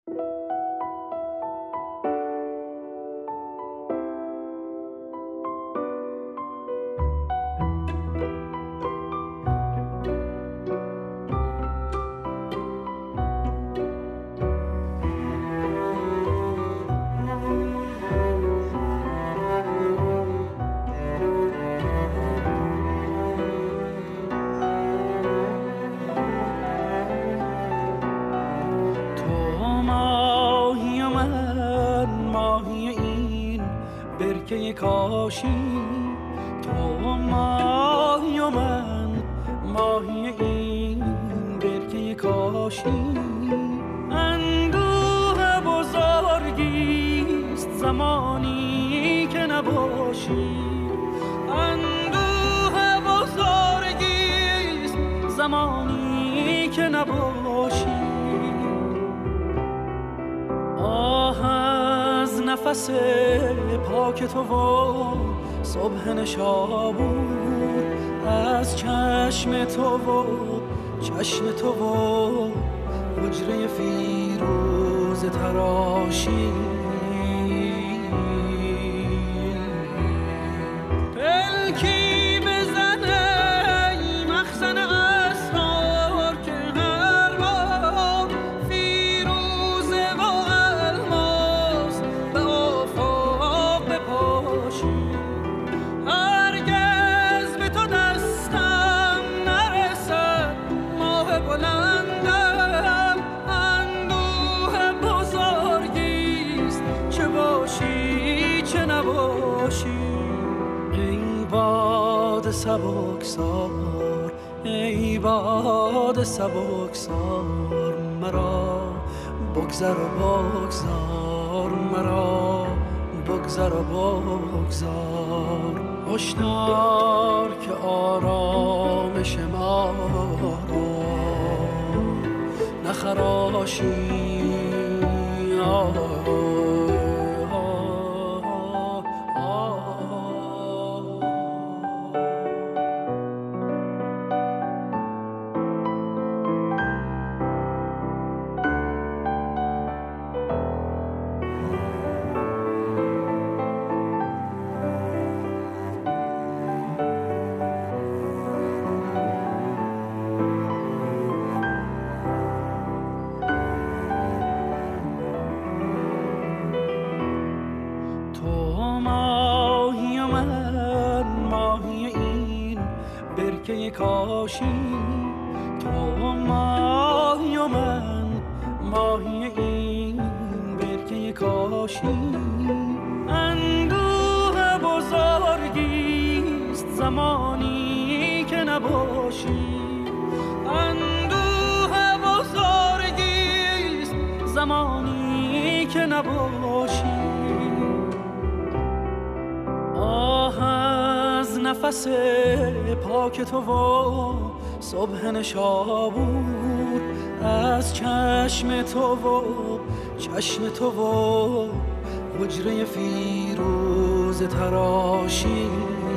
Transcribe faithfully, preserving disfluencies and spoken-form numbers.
کاشی تو ماهی و من ماهی این برکه کاشی اندوه بزرگیست زمانی که نباشی اندوه بزرگیست زمانی که نباشی آه از نفس پاک تو و صبح نشابور از چشم تو و چشم تو و حجره فیروز تراشی پلکی بزنه ای مخزن اسرار که هر بار فیروزه و الماس به آفاق بپاشی هرگز به تو دستم نرسد ماه بلندم اندوه بزرگیست چه باشی چه نباشی ای باد سبکسار ای باد سبکسار مرا بگذر و بگذار مرا بگذر و بگذار هشدار که آرامش ما را نخراشی کاشی تو ماهی و من ماهی این برکه کاشی اندوه بزرگیست زمانی که نباشی اندوه بزرگیست زمانی که نباشی آه از نفس پاک تو و صبح نشابور از چشم تو و چشم تو و حجره فیروز تراشی